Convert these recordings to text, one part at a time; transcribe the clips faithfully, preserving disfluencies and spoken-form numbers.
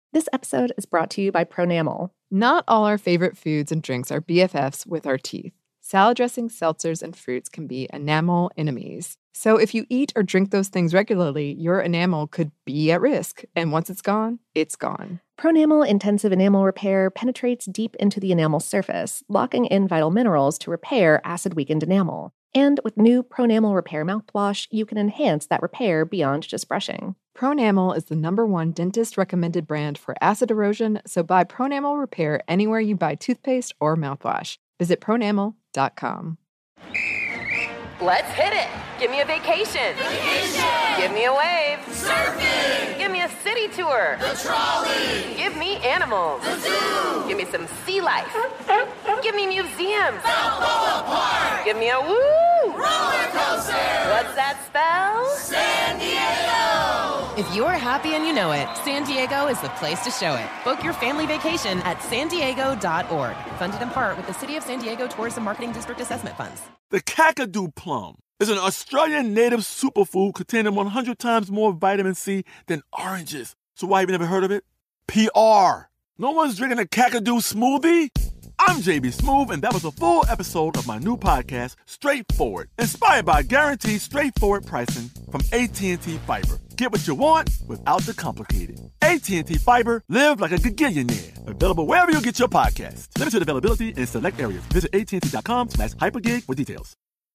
This episode is brought to you by Pronamel. Not all our favorite foods and drinks are B F Fs with our teeth. Salad dressings, seltzers, and fruits can be enamel enemies. So if you eat or drink those things regularly, your enamel could be at risk. And once it's gone, it's gone. Pronamel Intensive Enamel Repair penetrates deep into the enamel surface, locking in vital minerals to repair acid-weakened enamel. And with new Pronamel Repair mouthwash, you can enhance that repair beyond just brushing. Pronamel is the number one dentist-recommended brand for acid erosion, so buy Pronamel Repair anywhere you buy toothpaste or mouthwash. Visit pronamel dot com. Let's hit it! Give me a vacation! Vacation! Give me a wave! Surfing! Give me a city tour! The trolley! Give me animals! The zoo! Give me some sea life! Give me museums! Balboa Park! Give me a woo! Roller coaster! What's that spell? San Diego! If you're happy and you know it, San Diego is the place to show it. Book your family vacation at san diego dot org. Funded in part with the City of San Diego Tourism Marketing District Assessment Funds. The Kakadu plum is an Australian native superfood containing one hundred times more vitamin C than oranges. So why have you never heard of it? P R. No one's drinking a Kakadu smoothie? I'm J B Smoove, and that was a full episode of my new podcast, Straightforward, inspired by guaranteed straightforward pricing from A T and T Fiber. Get what you want without the complicated. A T and T Fiber, live like a gigillionaire. Available wherever you get your podcasts. Limited availability in select areas. Visit A T and T dot com slash hypergig for details.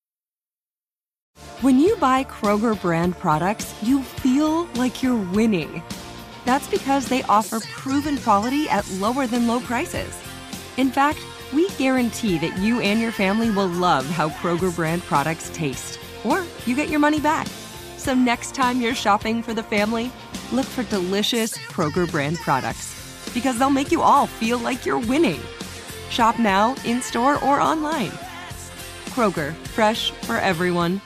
When you buy Kroger brand products, you feel like you're winning. That's because they offer proven quality at lower than low prices. In fact, we guarantee that you and your family will love how Kroger brand products taste, or you get your money back. So next time you're shopping for the family, look for delicious Kroger brand products, because they'll make you all feel like you're winning. Shop now, in-store, or online. Kroger, fresh for everyone.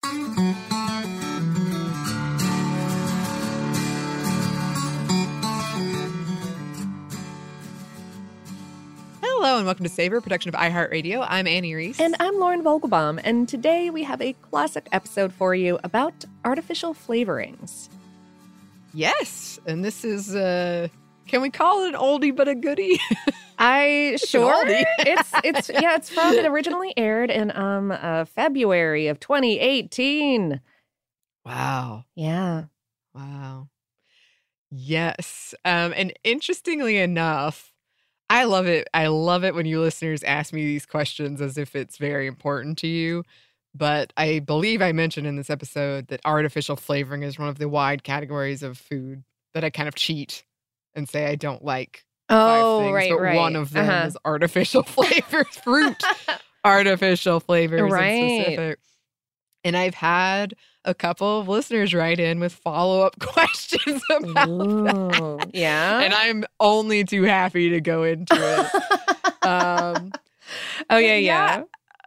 Hello and welcome to Savor, production of iHeartRadio. I'm Annie Reese. And I'm Lauren Vogelbaum, and today we have a classic episode for you about artificial flavorings. Yes, and this is, uh, can we call it an oldie but a goodie? I It's sure an oldie. it's it's yeah it's from it originally aired in um uh, February of twenty eighteen. Wow. Yeah. Wow. Yes. Um, and interestingly enough, I love it. I love it when you listeners ask me these questions as if it's very important to you. But I believe I mentioned in this episode that artificial flavoring is one of the wide categories of food that I kind of cheat and say I don't like. Five Oh, things, right, but right. one of them Uh-huh. is artificial flavors, fruit artificial flavors Right. in specific. And I've had a couple of listeners write in with follow-up questions about that. Ooh, yeah. And I'm only too happy to go into it. um, oh yeah, but yeah.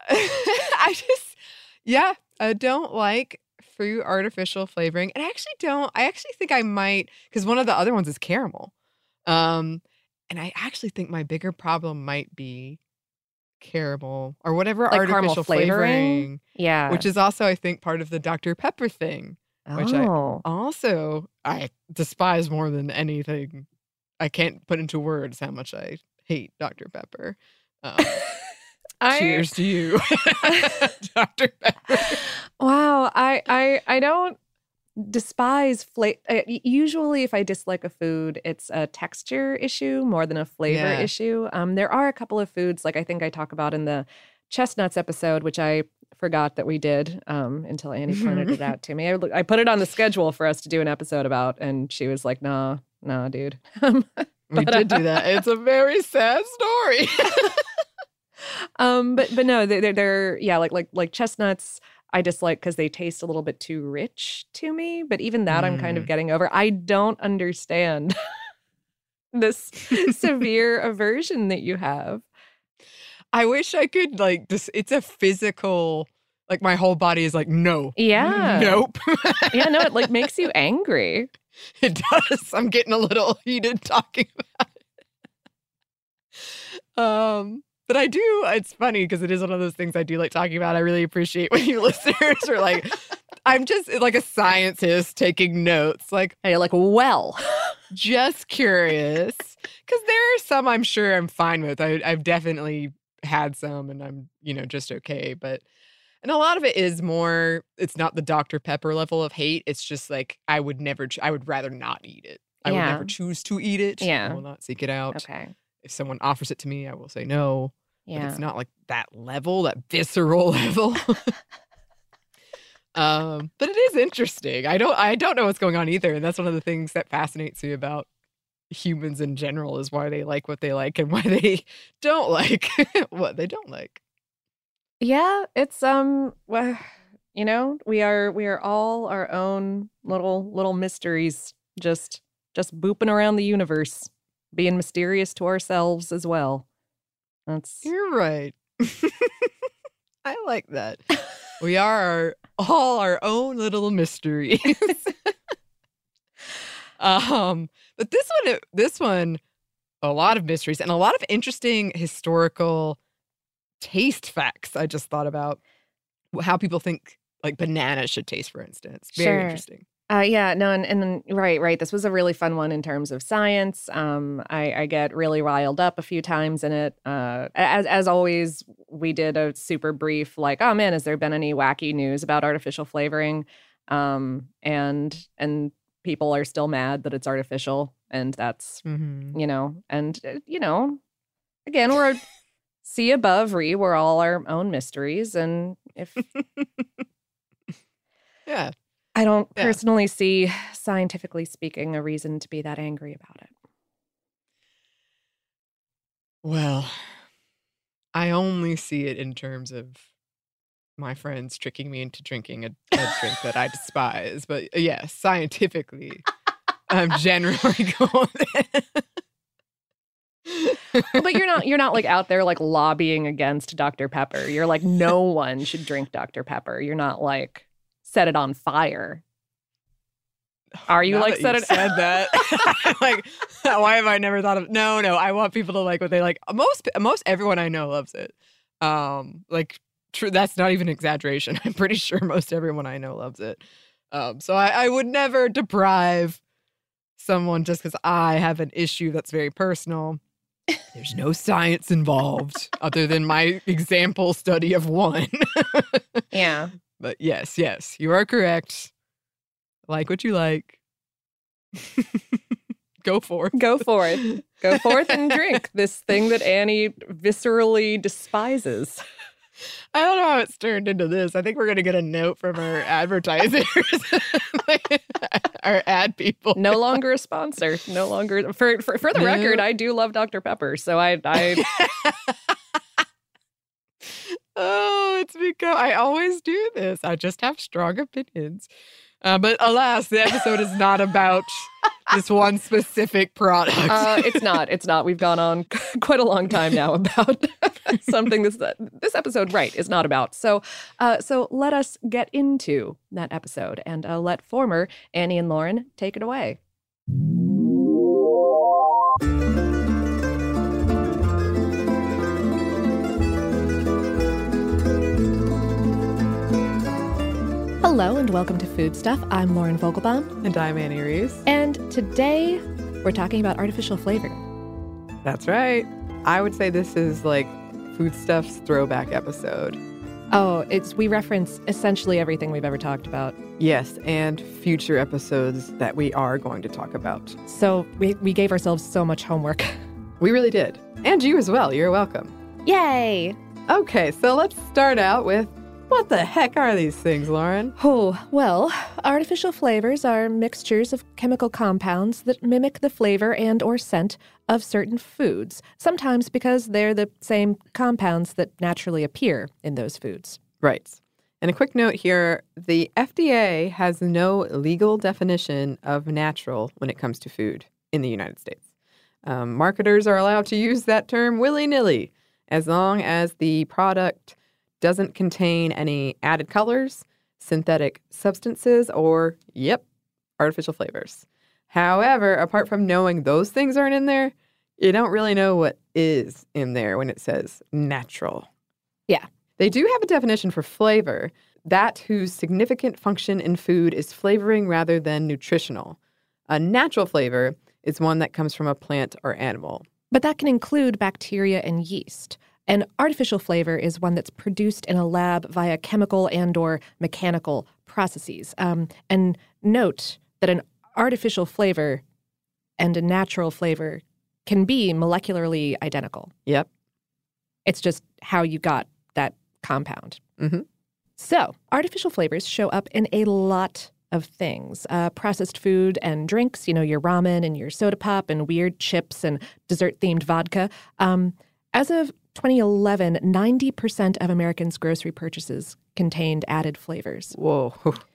I just, yeah, I don't like fruit artificial flavoring. And I actually don't, I actually think I might, because one of the other ones is caramel. Um, and I actually think my bigger problem might be caramel or whatever Like caramel artificial flavoring? flavoring, Yeah. which is also, I think, part of the Doctor Pepper thing, which I oh. also, I despise more than anything. I can't put into words how much I hate Doctor Pepper. Um, I- cheers to you, Doctor Pepper. Wow, I I I don't despise flavor. Usually, if I dislike a food, it's a texture issue more than a flavor Yeah. issue. Um, there are a couple of foods, like I think I talk about in the chestnuts episode, which I forgot that we did um, until Annie pointed it out to me. I, I put it on the schedule for us to do an episode about, and she was like, "Nah, nah, dude." Um, We but, did do uh, that. It's a very sad story. Um, but but no, they- they're they're yeah, like like like chestnuts. I dislike because they taste a little bit too rich to me. But even that, I'm kind of Mm. getting over. I don't understand this severe aversion that you have. I wish I could like this. It's a physical, like my whole body is like, no. Yeah. Nope. Yeah, no, it like makes you angry. It does. I'm getting a little heated talking about it. Um, but I do. It's funny because it is one of those things I do like talking about. I really appreciate when you listeners are like, I'm just like a scientist taking notes. Like, Hey, like, well, just curious. Because there are some I'm sure I'm fine with. I, I've definitely had some and I'm, you know, just okay. But, and a lot of it is more, it's not the Doctor Pepper level of hate. It's just like, I would never, ch- I would rather not eat it. I Yeah. would never choose to eat it. Yeah. I will not seek it out. okay. If someone offers it to me, I will say no. But Yeah. it's not like that level, that visceral level. um, but it is interesting. I don't I don't know what's going on either. And that's one of the things that fascinates me about humans in general is why they like what they like and why they don't like what they don't like. Yeah, it's um well, you know, we are we are all our own little little mysteries, just just booping around the universe, being mysterious to ourselves as well. That's You're right. I like that. We are our, all our own little mysteries. um, but this one, this one, a lot of mysteries and a lot of interesting historical taste facts. I just thought about how people think like bananas should taste, for instance. Very Sure. interesting. Uh, yeah, no, and, and then, right, right. This was a really fun one in terms of science. Um, I, I get really riled up a few times in it. Uh, as as always, we did a super brief, like, oh man, has there been any wacky news about artificial flavoring? Um, and and people are still mad that it's artificial, and that's Mm-hmm. you know, and uh, you know, again, we're see above re. We're all our own mysteries, and if Yeah. I don't Yeah. personally see, scientifically speaking, a reason to be that angry about it. Well, I only see it in terms of my friends tricking me into drinking a, a drink that I despise. But uh, yes, scientifically, I'm generally going. But you're not you're not like out there like lobbying against Doctor Pepper. You're like, no one should drink Doctor Pepper. You're not like set it on fire. Are you Now like that set you've it said that? Like, why have I never thought of? No, no. I want people to like what they like. Most most everyone I know loves it. Um, like true. That's not even an exaggeration. I'm pretty sure most everyone I know loves it. Um, so I, I would never deprive someone just because I have an issue that's very personal. There's no science involved other than my example study of one. Yeah. But yes, yes, you are correct. Like what you like. Go forth. Go for it. Go forth and drink this thing that Annie viscerally despises. I don't know how it's turned into this. I think we're going to get a note from our advertisers, our ad people. No longer a sponsor. No longer for for, for the No. record, I do love Doctor Pepper. So I I Oh, it's because I always do this. I just have strong opinions. Uh, but alas, the episode is not about this one specific product. Uh, it's not. It's not. We've gone on quite a long time now about something this this episode, right, is not about. So, uh, so let us get into that episode and uh, let former Annie and Lauren take it away. Hello and welcome to Food Stuff. I'm Lauren Vogelbaum, And I'm Annie Reese. and today we're talking about artificial flavor. That's right. I would say this is like Foodstuff's throwback episode. Oh, it's we reference essentially everything we've ever talked about. Yes, and future episodes that we are going to talk about. So we, we gave ourselves so much homework. We really did. And you as well. You're welcome. Yay! Okay, so let's start out with what the heck are these things, Lauren? Oh, well, artificial flavors are mixtures of chemical compounds that mimic the flavor and or scent of certain foods, sometimes because they're the same compounds that naturally appear in those foods. Right. And a quick note here, the F D A has no legal definition of natural when it comes to food in the United States. Um, marketers are allowed to use that term willy-nilly as long as the product doesn't contain any added colors, synthetic substances, or, yep, artificial flavors. However, apart from knowing those things aren't in there, you don't really know what is in there when it says natural. Yeah. They do have a definition for flavor. that whose significant function in food is flavoring rather than nutritional. A natural flavor is one that comes from a plant or animal. But that can include bacteria and yeast. An artificial flavor is one that's produced in a lab via chemical and or mechanical processes. Um, and note that an artificial flavor and a natural flavor can be molecularly identical. Yep. It's just how you got that compound. Mm-hmm. So, artificial flavors show up in a lot of things. Uh, processed food and drinks, you know, your ramen and your soda pop and weird chips and dessert-themed vodka. Um, as of twenty eleven, ninety percent of Americans' grocery purchases contained added flavors. Whoa.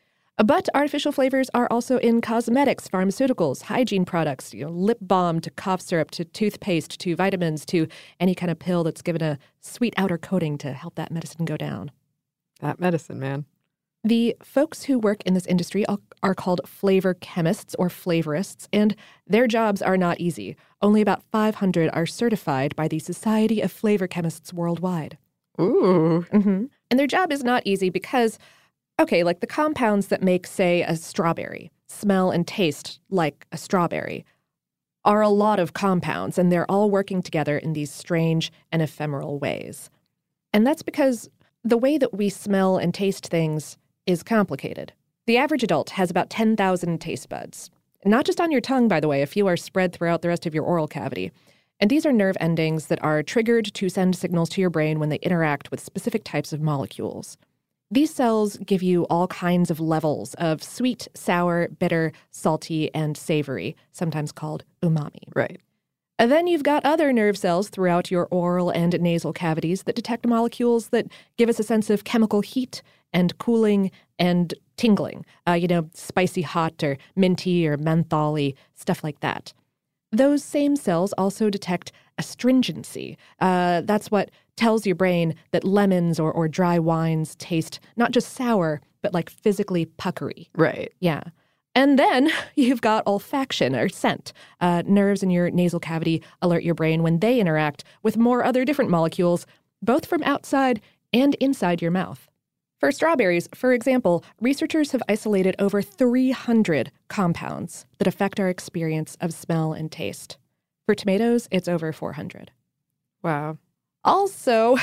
But artificial flavors are also in cosmetics, pharmaceuticals, hygiene products, you know, lip balm to cough syrup to toothpaste to vitamins to any kind of pill that's given a sweet outer coating to help that medicine go down. That medicine, man. The folks who work in this industry are called flavor chemists or flavorists, and their jobs are not easy. Only about five hundred are certified by the Society of Flavor Chemists worldwide. Ooh. Mm-hmm. And their job is not easy because, okay, like the compounds that make, say, a strawberry smell and taste like a strawberry are a lot of compounds, and they're all working together in these strange and ephemeral ways. And that's because the way that we smell and taste things is complicated. The average adult has about ten thousand taste buds. Not just on your tongue, by the way, a few are spread throughout the rest of your oral cavity. And these are nerve endings that are triggered to send signals to your brain when they interact with specific types of molecules. These cells give you all kinds of levels of sweet, sour, bitter, salty, and savory, sometimes called umami. Right. And then you've got other nerve cells throughout your oral and nasal cavities that detect molecules that give us a sense of chemical heat and cooling and tingling. Uh, you know, spicy hot or minty or mentholy, stuff like that. Those same cells also detect astringency. Uh, that's what tells your brain that lemons or, or dry wines taste not just sour, but like physically puckery. Right. Yeah. And then you've got olfaction or scent. Uh, nerves in your nasal cavity alert your brain when they interact with more other different molecules, both from outside and inside your mouth. For strawberries, for example, researchers have isolated over three hundred compounds that affect our experience of smell and taste. For tomatoes, it's over four hundred. Wow. Also,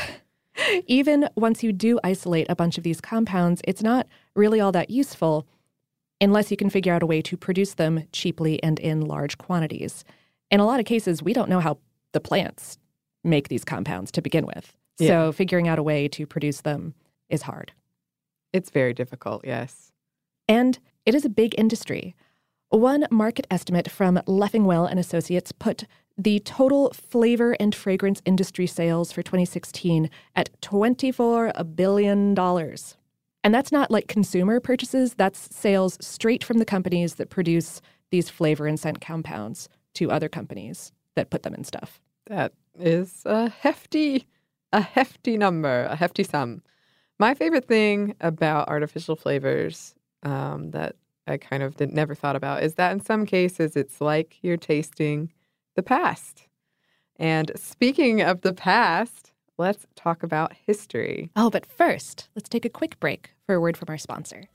even once you do isolate a bunch of these compounds, it's not really all that useful unless you can figure out a way to produce them cheaply and in large quantities. In a lot of cases, we don't know how the plants make these compounds to begin with. Yeah. So figuring out a way to produce them is hard. It's very difficult, yes. And it is a big industry. One market estimate from Leffingwell and Associates put the total flavor and fragrance industry sales for twenty sixteen at twenty-four billion dollars. And that's not like consumer purchases, that's sales straight from the companies that produce these flavor and scent compounds to other companies that put them in stuff. That is a hefty, a hefty number, a hefty sum. My favorite thing about artificial flavors um, that I kind of did, never thought about is that in some cases it's like you're tasting the past. And speaking of the past, let's talk about history. Oh, but first, let's take a quick break for a word from our sponsor.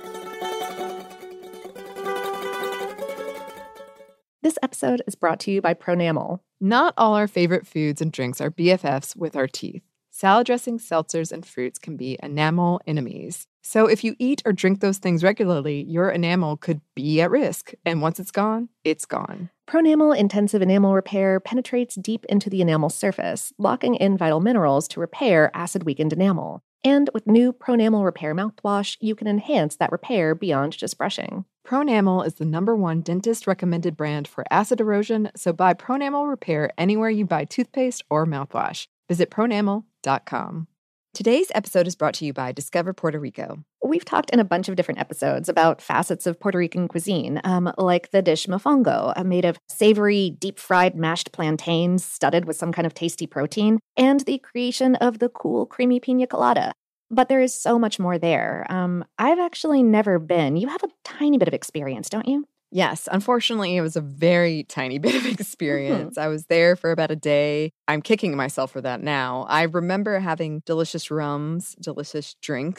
This episode is brought to you by Pronamel. Not all our favorite foods and drinks are B F Fs with our teeth. Salad dressings, seltzers, and fruits can be enamel enemies. So if you eat or drink those things regularly, your enamel could be at risk. And once it's gone, it's gone. Pronamel Intensive Enamel Repair penetrates deep into the enamel surface, locking in vital minerals to repair acid-weakened enamel. And with new Pronamel Repair mouthwash, you can enhance that repair beyond just brushing. Pronamel is the number one dentist-recommended brand for acid erosion, so buy Pronamel Repair anywhere you buy toothpaste or mouthwash. Visit pronamel dot com. Today's episode is brought to you by Discover Puerto Rico. We've talked in a bunch of different episodes about facets of Puerto Rican cuisine, um, like the dish mofongo, uh, made of savory, deep-fried mashed plantains studded with some kind of tasty protein, and the creation of the cool, creamy pina colada. But there is so much more there. Um, I've actually never been. You have a tiny bit of experience, don't you? Yes, unfortunately, it was a very tiny bit of experience. Mm-hmm. I was there for about a day. I'm kicking myself for that now. I remember having delicious rums, delicious drinks,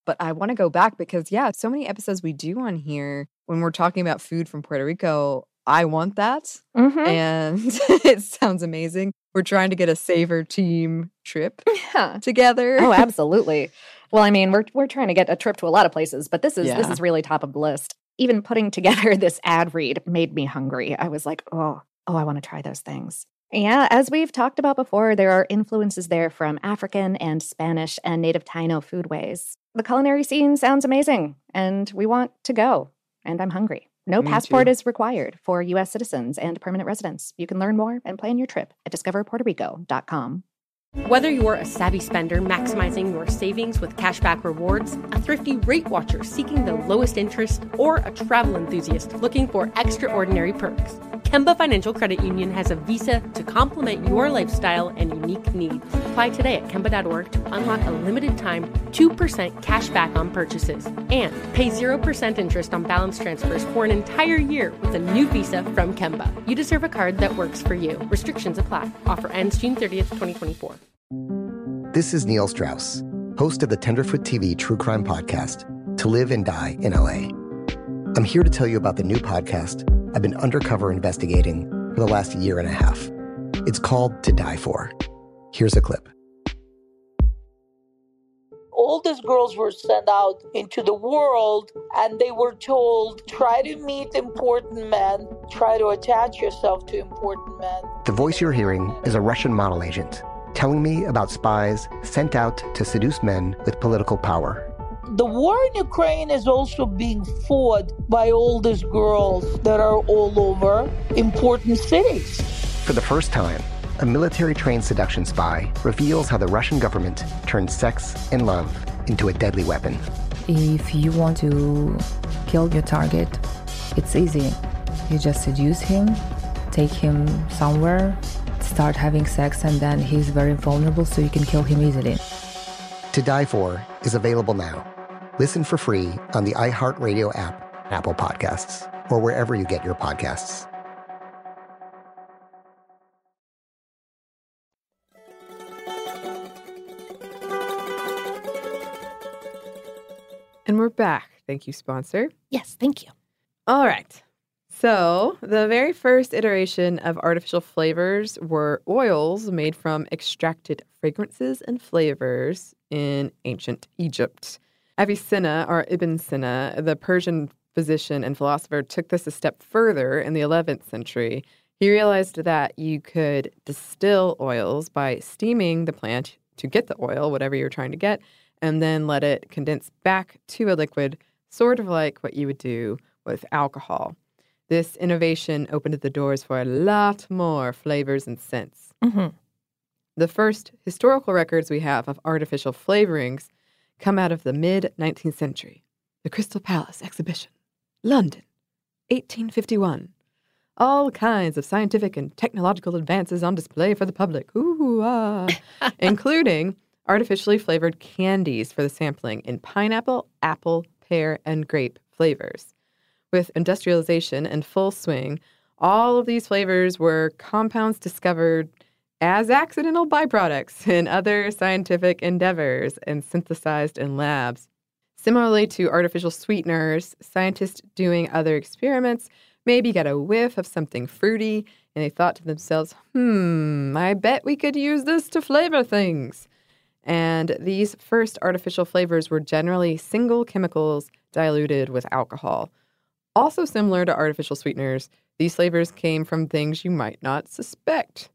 but I want to go back because, yeah, so many episodes we do on here when we're talking about food from Puerto Rico. I want that. Mm-hmm. And it sounds amazing. We're trying to get a Savor team trip Yeah. together. Oh, absolutely. Well, I mean, we're we're trying to get a trip to a lot of places, but this is this Yeah. is really top of the list. Even putting together this ad read made me hungry. I was like, oh, oh, I want to try those things. Yeah, as we've talked about before, there are influences there from African and Spanish and native Taino foodways. The culinary scene sounds amazing, and we want to go. And I'm hungry. No Me passport too. is required for U S citizens and permanent residents. You can learn more and plan your trip at discover puerto rico dot com. Whether you're a savvy spender maximizing your savings with cashback rewards, a thrifty rate watcher seeking the lowest interest, or a travel enthusiast looking for extraordinary perks, Kemba Financial Credit Union has a visa to complement your lifestyle and unique needs. Apply today at kemba dot org to unlock a limited-time two percent cash back on purchases and pay zero percent interest on balance transfers for an entire year with a new visa from Kemba. You deserve a card that works for you. Restrictions apply. Offer ends June thirtieth, twenty twenty-four. This is Neil Strauss, host of the Tenderfoot T V true crime podcast, To Live and Die in L A. I'm here to tell you about the new podcast I've been undercover investigating for the last year and a half. It's called To Die For. Here's a clip. All these girls were sent out into the world and they were told, try to meet important men, try to attach yourself to important men. The voice you're hearing is a Russian model agent telling me about spies sent out to seduce men with political power. The war in Ukraine is also being fought by all these girls that are all over important cities. For the first time, a military-trained seduction spy reveals how the Russian government turned sex and love into a deadly weapon. If you want to kill your target, it's easy. You just seduce him, take him somewhere, start having sex, and then he's very vulnerable, so you can kill him easily. To Die For is available now. Listen for free on the iHeartRadio app, Apple Podcasts, or wherever you get your podcasts. And we're back. Thank you, sponsor. Yes, thank you. All right. So, the very first iteration of artificial flavors were oils made from extracted fragrances and flavors in ancient Egypt. Avicenna, or Ibn Sina, the Persian physician and philosopher, took this a step further in the eleventh century. He realized that you could distill oils by steaming the plant to get the oil, whatever you're trying to get, and then let it condense back to a liquid, sort of like what you would do with alcohol. This innovation opened the doors for a lot more flavors and scents. Mm-hmm. The first historical records we have of artificial flavorings come out of the mid-nineteenth century. The Crystal Palace Exhibition, London, eighteen fifty-one. All kinds of scientific and technological advances on display for the public, ooh, ah, including artificially flavored candies for the sampling in pineapple, apple, pear, and grape flavors. With industrialization in full swing, all of these flavors were compounds discovered as accidental byproducts in other scientific endeavors and synthesized in labs. Similarly to artificial sweeteners, scientists doing other experiments maybe got a whiff of something fruity, and they thought to themselves, hmm, I bet we could use this to flavor things. And these first artificial flavors were generally single chemicals diluted with alcohol. Also similar to artificial sweeteners, these flavors came from things you might not suspect.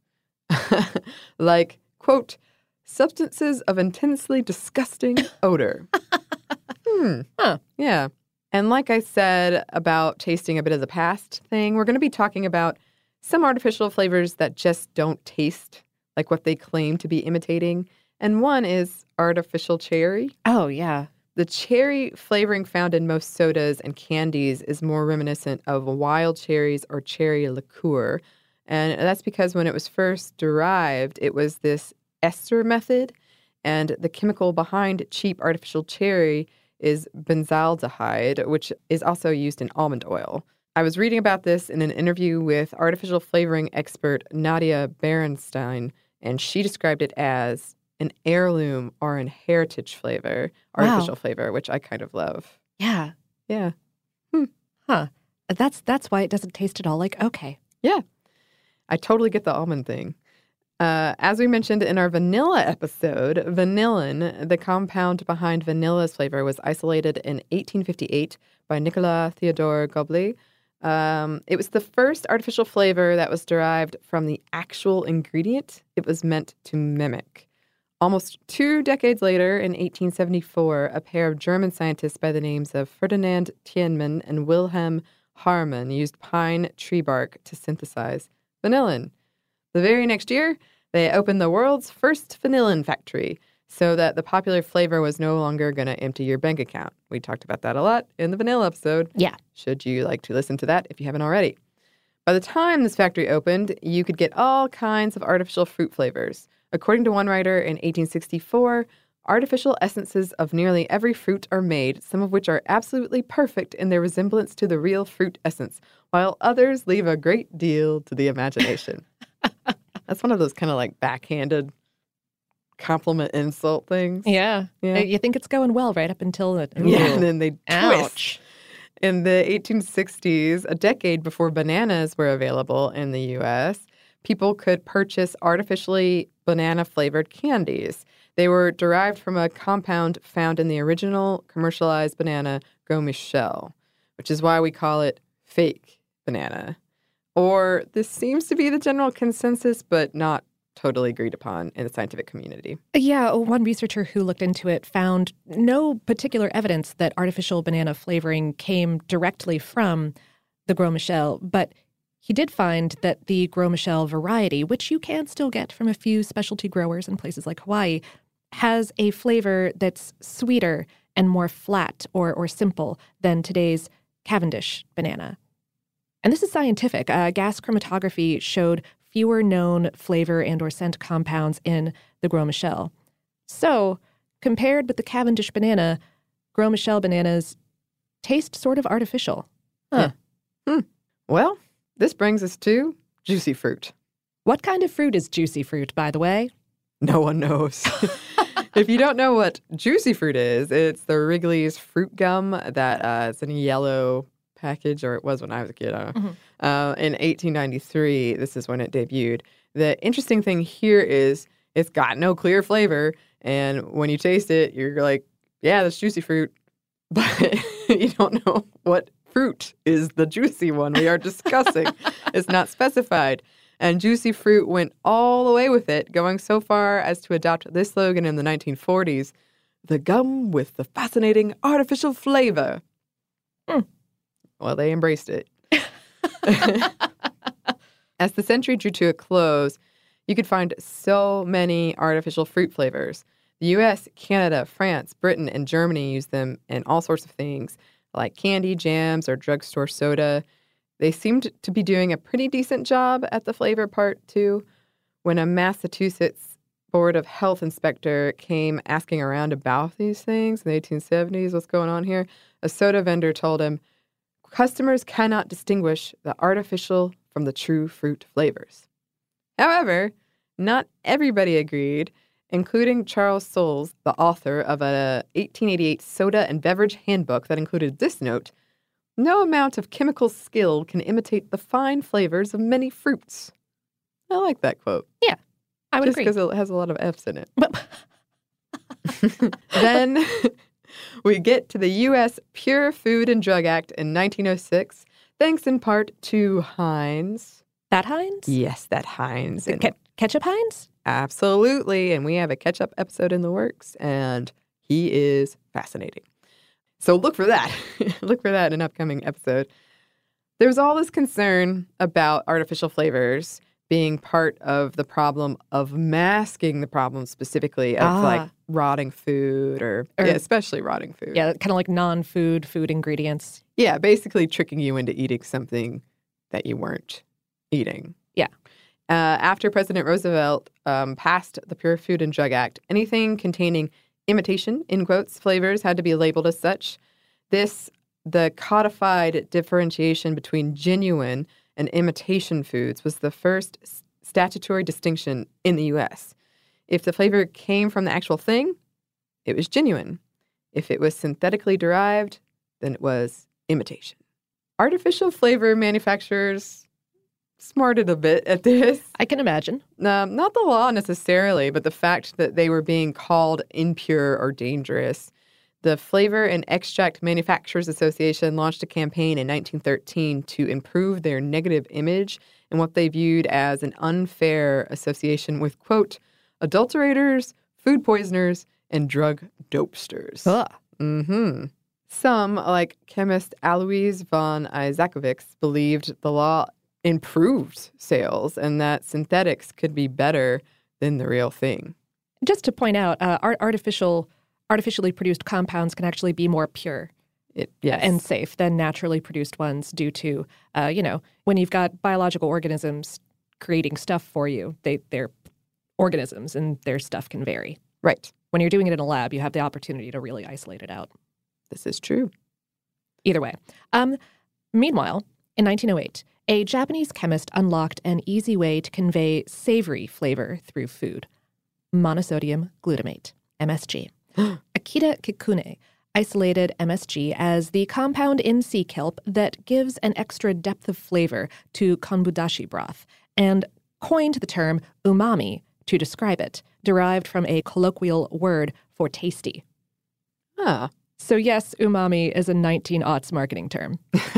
Like, quote, substances of intensely disgusting odor. hmm. Huh. Yeah. And like I said about tasting a bit of the past thing, we're going to be talking about some artificial flavors that just don't taste like what they claim to be imitating. And one is artificial cherry. Oh, yeah. The cherry flavoring found in most sodas and candies is more reminiscent of wild cherries or cherry liqueur. And that's because when it was first derived, it was this ester method. And the chemical behind cheap artificial cherry is benzaldehyde, which is also used in almond oil. I was reading about this in an interview with artificial flavoring expert Nadia Berenstein, and she described it as an heirloom or an heritage flavor, artificial wow. flavor, which I kind of love. Yeah. Yeah. Hmm. Huh. That's that's why it doesn't taste at all like okay. Yeah. I totally get the almond thing. Uh, as we mentioned in our vanilla episode, vanillin, the compound behind vanilla's flavor, was isolated in eighteen fifty-eight by Nicolas Theodore Goblet. Um, it was the first artificial flavor that was derived from the actual ingredient it was meant to mimic. Almost two decades later, in eighteen seventy-four, a pair of German scientists by the names of Ferdinand Tiemann and Wilhelm Haarmann used pine tree bark to synthesize vanillin. The very next year, they opened the world's first vanillin factory so that the popular flavor was no longer going to empty your bank account. We talked about that a lot in the vanilla episode. Yeah. Should you like to listen to that if you haven't already? By the time this factory opened, you could get all kinds of artificial fruit flavors. According to one writer, in eighteen sixty-four, artificial essences of nearly every fruit are made, some of which are absolutely perfect in their resemblance to the real fruit essence, while others leave a great deal to the imagination. That's one of those kind of like backhanded compliment insult things. Yeah. yeah. You think it's going well right up until it. Ooh. Yeah, and then they Ouch. twist. In the eighteen sixties, a decade before bananas were available in the U S, people could purchase artificially banana-flavored candies. They were derived from a compound found in the original commercialized banana, Gros Michel, which is why we call it fake banana. Or this seems to be the general consensus, but not totally agreed upon in the scientific community. Yeah, one researcher who looked into it found no particular evidence that artificial banana flavoring came directly from the Gros Michel, but he did find that the Gros Michel variety, which you can still get from a few specialty growers in places like Hawaii, has a flavor that's sweeter and more flat or, or simple than today's Cavendish banana. And this is scientific. Uh, gas chromatography showed fewer known flavor and or scent compounds in the Gros Michel. So, compared with the Cavendish banana, Gros Michel bananas taste sort of artificial. Huh. Yeah. Hmm. Well, this brings us to juicy fruit. What kind of fruit is juicy fruit, by the way? No one knows. If you don't know what juicy fruit is, it's the Wrigley's fruit gum that uh, it's in a yellow package, or it was when I was a kid. I don't know. Mm-hmm. Uh, in eighteen ninety-three, this is when it debuted. The interesting thing here is it's got no clear flavor, and when you taste it, you're like, yeah, that's juicy fruit, but you don't know what fruit is the juicy one we are discussing. It's not specified. And Juicy Fruit went all the way with it, going so far as to adopt this slogan in the nineteen forties, the gum with the fascinating artificial flavor. Mm. Well, they embraced it. As the century drew to a close, you could find so many artificial fruit flavors. The U S, Canada, France, Britain, and Germany use them in all sorts of things, like candy, jams, or drugstore soda. They seemed to be doing a pretty decent job at the flavor part, too. When a Massachusetts Board of Health inspector came asking around about these things in the eighteen seventies, what's going on here, a soda vendor told him, customers cannot distinguish the artificial from the true fruit flavors. However, not everybody agreed, including Charles Soules, the author of a eighteen eighty-eight soda and beverage handbook that included this note, no amount of chemical skill can imitate the fine flavors of many fruits. I like that quote. Yeah, I would Just agree. Just because it has a lot of F's in it. Then we get to the U S Pure Food and Drug Act in nineteen oh six, thanks in part to Heinz. That Heinz? Yes, that Heinz. The ke- ketchup Heinz? Absolutely. And we have a ketchup episode in the works, and he is fascinating. So look for that. Look for that in an upcoming episode. There's all this concern about artificial flavors being part of the problem of masking the problem specifically of ah. like rotting food or, or yeah, especially rotting food. Yeah, kind of like non-food food ingredients. Yeah, basically tricking you into eating something that you weren't eating. Yeah. Uh, after President Roosevelt um, passed the Pure Food and Drug Act, anything containing imitation, in quotes, flavors had to be labeled as such. This, the codified differentiation between genuine and imitation foods, was the first statutory distinction in the U S. If the flavor came from the actual thing, it was genuine. If it was synthetically derived, then it was imitation. Artificial flavor manufacturers smarted a bit at this. I can imagine. Um, not the law necessarily, but the fact that they were being called impure or dangerous. The Flavor and Extract Manufacturers Association launched a campaign in nineteen thirteen to improve their negative image and what they viewed as an unfair association with, quote, adulterators, food poisoners, and drug dopesters. Ugh. Mm-hmm. Some, like chemist Alois von Isakovics, believed the law improved sales and that synthetics could be better than the real thing. Just to point out, uh, art- artificial, artificially produced compounds can actually be more pure it, yes. and safe than naturally produced ones due to, uh, you know, when you've got biological organisms creating stuff for you, they, they're organisms and their stuff can vary. Right. When you're doing it in a lab, you have the opportunity to really isolate it out. This is true. Either way. Um, meanwhile, in nineteen oh eight, a Japanese chemist unlocked an easy way to convey savory flavor through food. Monosodium glutamate, M S G. Akita Kikune isolated M S G as the compound in sea kelp that gives an extra depth of flavor to konbudashi broth and coined the term umami to describe it, derived from a colloquial word for tasty. Ah. So yes, umami is a nineteen aughts marketing term.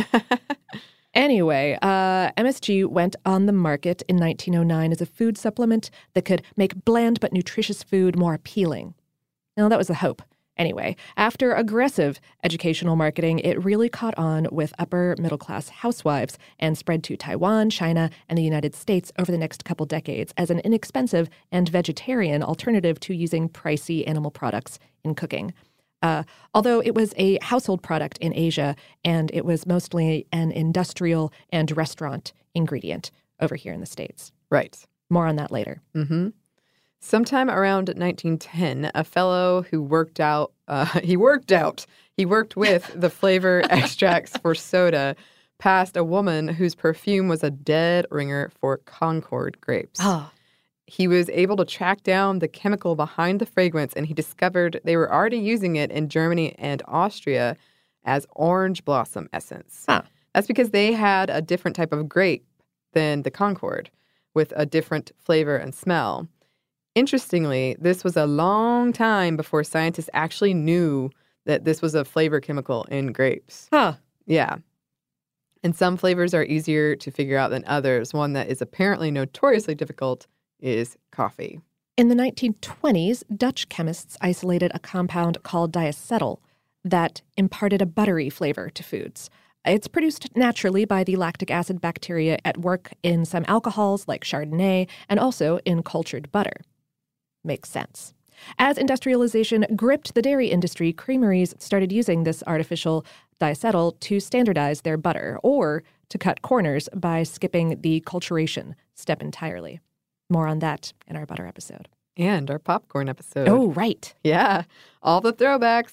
Anyway, uh, M S G went on the market in nineteen oh nine as a food supplement that could make bland but nutritious food more appealing. Now, that was the hope. Anyway, after aggressive educational marketing, it really caught on with upper middle-class housewives and spread to Taiwan, China, and the United States over the next couple decades as an inexpensive and vegetarian alternative to using pricey animal products in cooking. Uh, although it was a household product in Asia, and it was mostly an industrial and restaurant ingredient over here in the States. Right. More on that later. Mm-hmm. Sometime around nineteen ten, a fellow who worked out, uh, he worked out, he worked with the flavor extracts for soda, passed a woman whose perfume was a dead ringer for Concord grapes. Oh. He was able to track down the chemical behind the fragrance, and he discovered they were already using it in Germany and Austria as orange blossom essence. Huh. That's because they had a different type of grape than the Concord, with a different flavor and smell. Interestingly, this was a long time before scientists actually knew that this was a flavor chemical in grapes. Huh. Yeah. And some flavors are easier to figure out than others. One that is apparently notoriously difficult is coffee. In the nineteen twenties, Dutch chemists isolated a compound called diacetyl that imparted a buttery flavor to foods. It's produced naturally by the lactic acid bacteria at work in some alcohols like Chardonnay and also in cultured butter. Makes sense. As industrialization gripped the dairy industry, creameries started using this artificial diacetyl to standardize their butter or to cut corners by skipping the culturation step entirely. More on that in our butter episode. And our popcorn episode. Oh, right. Yeah, all the throwbacks.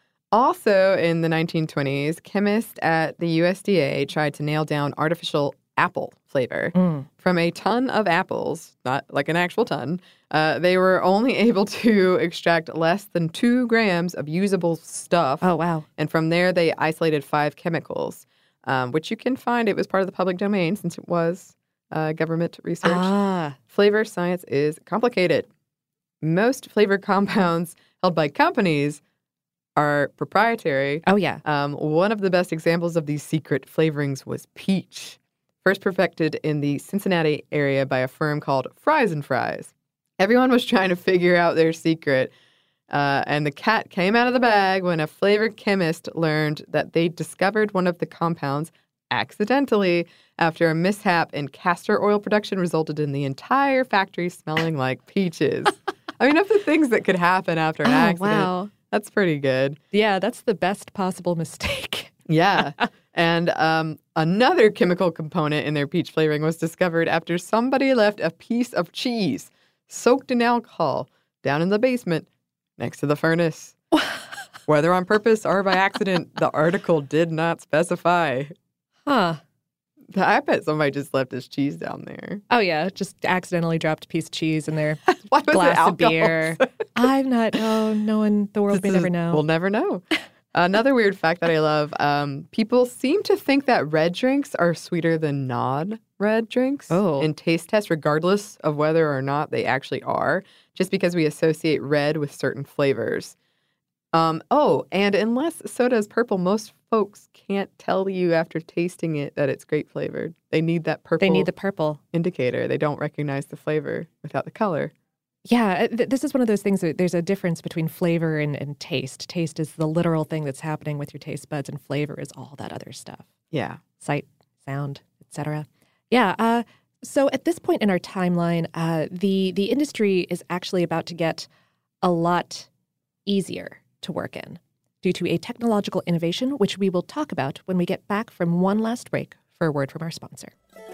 Also in the nineteen twenties, chemists at the U S D A tried to nail down artificial apple flavor. Mm. From a ton of apples, not like an actual ton, uh, they were only able to extract less than two grams of usable stuff. Oh, wow. And from there, they isolated five chemicals, um, which you can find. It was part of the public domain since it was uh, government research. Ah. Flavor science is complicated. Most flavor compounds held by companies are proprietary. Oh, yeah. Um, one of the best examples of these secret flavorings was peach, first perfected in the Cincinnati area by a firm called Fries and Fries. Everyone was trying to figure out their secret, uh, and the cat came out of the bag when a flavor chemist learned that they discovered one of the compounds accidentally after a mishap in castor oil production resulted in the entire factory smelling like peaches. I mean, of the things that could happen after an oh, accident, wow. That's pretty good. Yeah, that's the best possible mistake. Yeah. And um, another chemical component in their peach flavoring was discovered after somebody left a piece of cheese soaked in alcohol down in the basement next to the furnace. Whether on purpose or by accident, the article did not specify. Huh. I bet somebody just left his cheese down there. Oh, yeah. Just accidentally dropped a piece of cheese in their Why was glass it of beer. I'm not, oh, no one, the world may never know. We'll never know. Another weird fact that I love, um, people seem to think that red drinks are sweeter than non-red drinks oh. in taste tests, regardless of whether or not they actually are, just because we associate red with certain flavors. Um, oh, and unless soda is purple, most folks can't tell you after tasting it that it's grape flavored. They need that purple. They need the purple indicator. They don't recognize the flavor without the color. Yeah, th- this is one of those things that there's a difference between flavor and, and taste. Taste is the literal thing that's happening with your taste buds, and flavor is all that other stuff. Yeah. Sight, sound, et cetera. Yeah. Uh, so at this point in our timeline, uh, the the industry is actually about to get a lot easier to work in due to a technological innovation, which we will talk about when we get back from one last break for a word from our sponsor.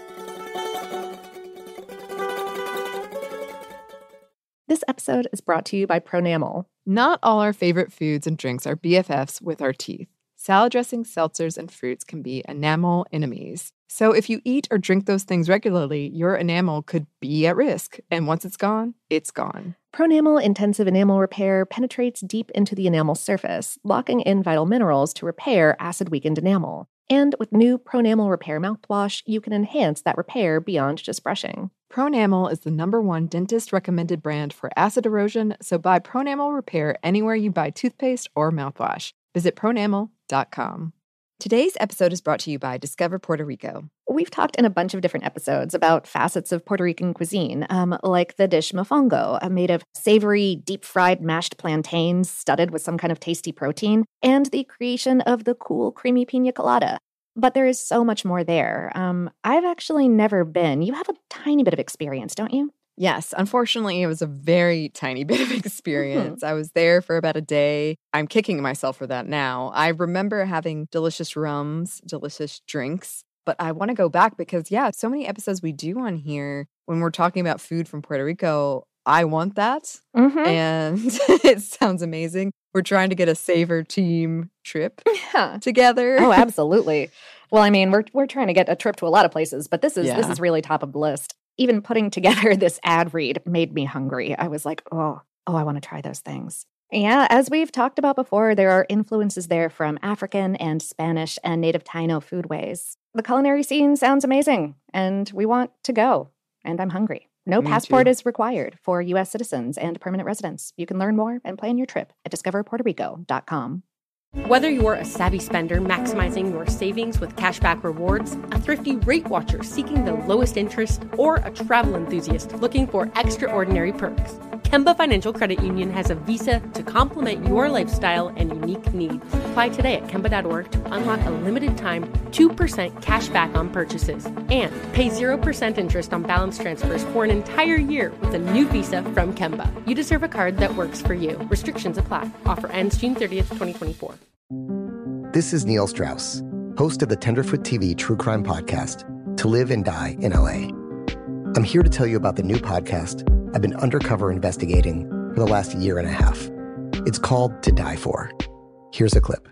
This episode is brought to you by Pronamel. Not all our favorite foods and drinks are B F Fs with our teeth. Salad dressings, seltzers, and fruits can be enamel enemies. So if you eat or drink those things regularly, your enamel could be at risk. And once it's gone, it's gone. Pronamel Intensive Enamel Repair penetrates deep into the enamel surface, locking in vital minerals to repair acid-weakened enamel. And with new Pronamel Repair mouthwash, you can enhance that repair beyond just brushing. Pronamel is the number one dentist-recommended brand for acid erosion, so buy Pronamel Repair anywhere you buy toothpaste or mouthwash. Visit pronamel dot com. Today's episode is brought to you by Discover Puerto Rico. We've talked in a bunch of different episodes about facets of Puerto Rican cuisine, um, like the dish mofongo, uh, made of savory, deep-fried mashed plantains studded with some kind of tasty protein, and the creation of the cool, creamy pina colada. But there is so much more there. Um, I've actually never been. You have a tiny bit of experience, don't you? Yes, unfortunately, it was a very tiny bit of experience. Mm-hmm. I was there for about a day. I'm kicking myself for that now. I remember having delicious rums, delicious drinks, but I want to go back because, yeah, so many episodes we do on here when we're talking about food from Puerto Rico. I want that, mm-hmm. and it sounds amazing. We're trying to get a Savor team trip yeah. together. Oh, absolutely. Well, I mean, we're we're trying to get a trip to a lot of places, but this is yeah. this is really top of the list. Even putting together this ad read made me hungry. I was like, oh, oh, I want to try those things. Yeah, as we've talked about before, there are influences there from African and Spanish and native Taino foodways. The culinary scene sounds amazing, and we want to go, and I'm hungry. No Me passport too. is required for U S citizens and permanent residents. You can learn more and plan your trip at discover puerto rico dot com. Whether you're a savvy spender maximizing your savings with cashback rewards, a thrifty rate watcher seeking the lowest interest, or a travel enthusiast looking for extraordinary perks, Kemba Financial Credit Union has a visa to complement your lifestyle and unique needs. Apply today at kemba dot org to unlock a limited time two percent cash back on purchases and pay zero percent interest on balance transfers for an entire year with a new visa from Kemba. You deserve a card that works for you. Restrictions apply. Offer ends June thirtieth, twenty twenty-four. This is Neil Strauss, host of the Tenderfoot T V true crime podcast, To Live and Die in L A. I'm here to tell you about the new podcast I've been undercover investigating for the last year and a half. It's called To Die For. Here's a clip.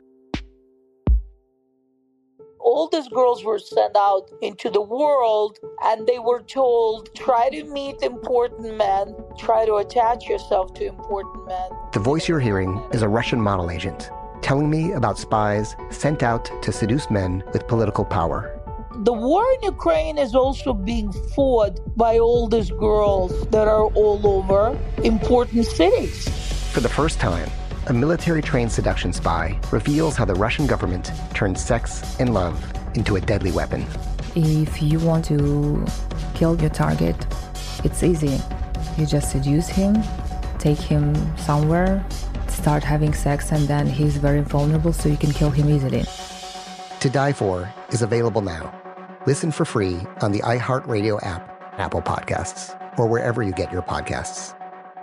All these girls were sent out into the world and they were told, try to meet important men, try to attach yourself to important men. The voice you're hearing is a Russian model agent telling me about spies sent out to seduce men with political power. The war in Ukraine is also being fought by all these girls that are all over important cities. For the first time, a military-trained seduction spy reveals how the Russian government turned sex and love into a deadly weapon. If you want to kill your target, it's easy. You just seduce him, take him somewhere, start having sex, and then he's very vulnerable, so you can kill him easily. To Die For is available now. Listen for free on the iHeartRadio app, Apple Podcasts, or wherever you get your podcasts.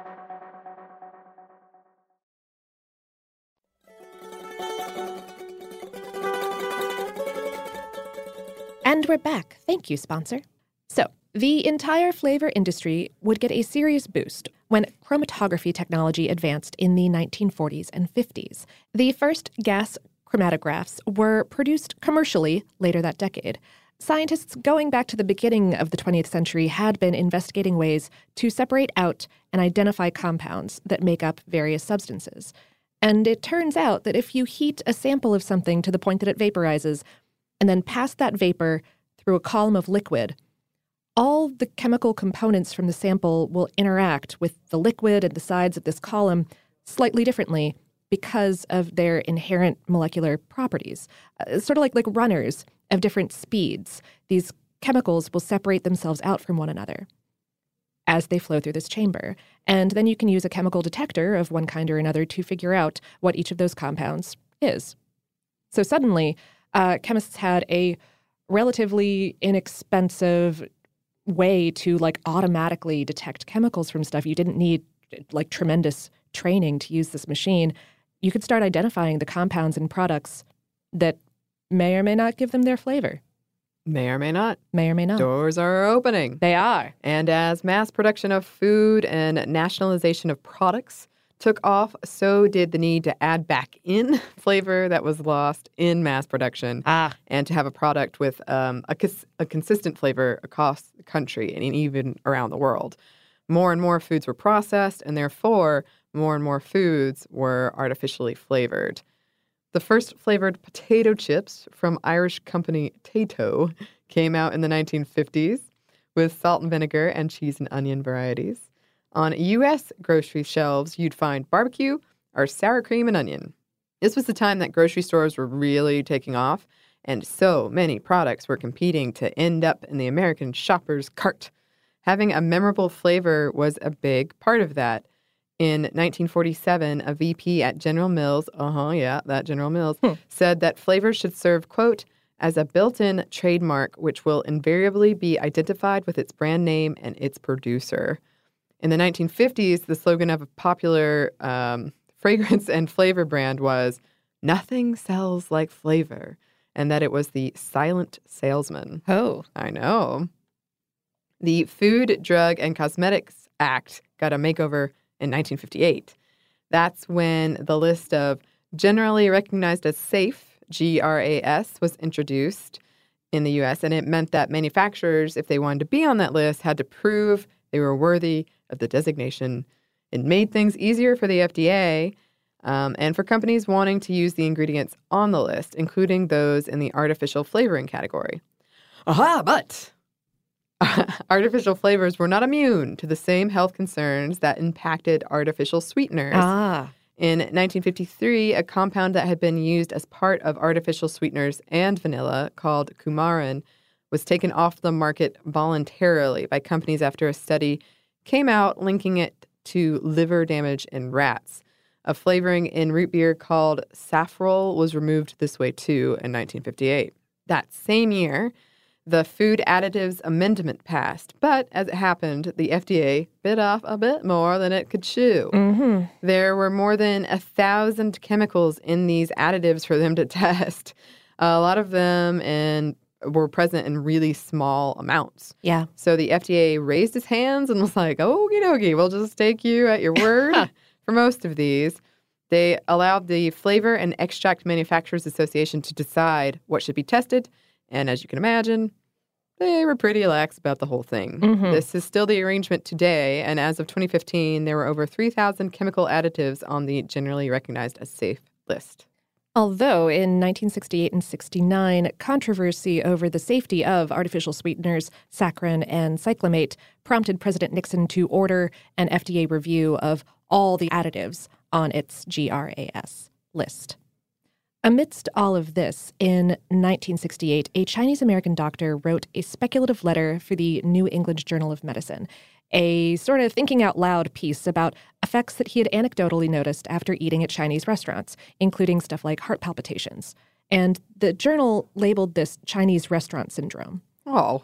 And we're back. Thank you, sponsor. So, the entire flavor industry would get a serious boost when chromatography technology advanced in the nineteen forties and fifties. The first gas chromatographs were produced commercially later that decade. Scientists going back to the beginning of the twentieth century had been investigating ways to separate out and identify compounds that make up various substances. And it turns out that if you heat a sample of something to the point that it vaporizes, and then pass that vapor through a column of liquid, all the chemical components from the sample will interact with the liquid and the sides of this column slightly differently because of their inherent molecular properties. Uh, sort of like, like runners of different speeds. These chemicals will separate themselves out from one another as they flow through this chamber. And then you can use a chemical detector of one kind or another to figure out what each of those compounds is. So suddenly, uh, chemists had a relatively inexpensive way to like automatically detect chemicals from stuff. You didn't need like tremendous training to use this machine. You could start identifying the compounds in products that may or may not give them their flavor. May or may not. May or may not. Doors are opening. They are. And as mass production of food and nationalization of products took off, so did the need to add back in flavor that was lost in mass production. Ah. And to have a product with um, a, cons- a consistent flavor across the country and even around the world. More and more foods were processed, and therefore more and more foods were artificially flavored. The first flavored potato chips from Irish company Tayto came out in the nineteen fifties with salt and vinegar and cheese and onion varieties. On U S grocery shelves, you'd find barbecue or sour cream and onion. This was the time that grocery stores were really taking off, and so many products were competing to end up in the American shopper's cart. Having a memorable flavor was a big part of that. In nineteen forty-seven, a V P at General Mills, uh-huh, yeah, that General Mills, hmm. said that flavors should serve, quote, as a built-in trademark which will invariably be identified with its brand name and its producer. In the nineteen fifties, the slogan of a popular um, fragrance and flavor brand was, nothing sells like flavor, and that it was the silent salesman. Oh. I know. The Food, Drug, and Cosmetics Act got a makeover in nineteen fifty-eight. That's when the list of generally recognized as safe, G R A S, was introduced in the U S, and it meant that manufacturers, if they wanted to be on that list, had to prove they were worthy of the designation. It made things easier for the F D A um, and for companies wanting to use the ingredients on the list, including those in the artificial flavoring category. Aha, but artificial flavors were not immune to the same health concerns that impacted artificial sweeteners. Ah. In nineteen fifty-three, a compound that had been used as part of artificial sweeteners and vanilla, called coumarin, was taken off the market voluntarily by companies after a study came out linking it to liver damage in rats. A flavoring in root beer called safrole was removed this way, too, in nineteen fifty-eight. That same year, the Food Additives Amendment passed, but as it happened, the F D A bit off a bit more than it could chew. Mm-hmm. There were more than a thousand chemicals in these additives for them to test. A lot of them in, were present in really small amounts. Yeah. So the F D A raised its hands and was like, okie dokie, we'll just take you at your word for most of these. They allowed the Flavor and Extract Manufacturers Association to decide what should be tested. And as you can imagine, they were pretty lax about the whole thing. Mm-hmm. This is still the arrangement today, and as of twenty fifteen, there were over three thousand chemical additives on the generally recognized as safe list. Although in nineteen sixty-eight and sixty-nine, controversy over the safety of artificial sweeteners, saccharin and cyclamate, prompted President Nixon to order an F D A review of all the additives on its G R A S list. Amidst all of this, in nineteen sixty-eight, a Chinese-American doctor wrote a speculative letter for the New England Journal of Medicine, a sort of thinking out loud piece about effects that he had anecdotally noticed after eating at Chinese restaurants, including stuff like heart palpitations. And the journal labeled this Chinese restaurant syndrome. Oh.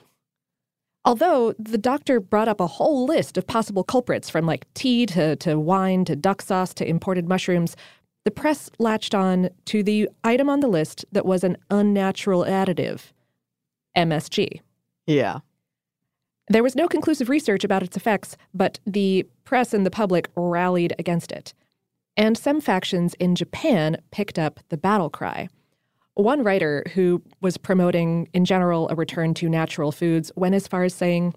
Although the doctor brought up a whole list of possible culprits, from like tea to, to wine to duck sauce to imported mushrooms, the press latched on to the item on the list that was an unnatural additive, M S G. Yeah. There was no conclusive research about its effects, but the press and the public rallied against it. And some factions in Japan picked up the battle cry. One writer who was promoting, in general, a return to natural foods went as far as saying,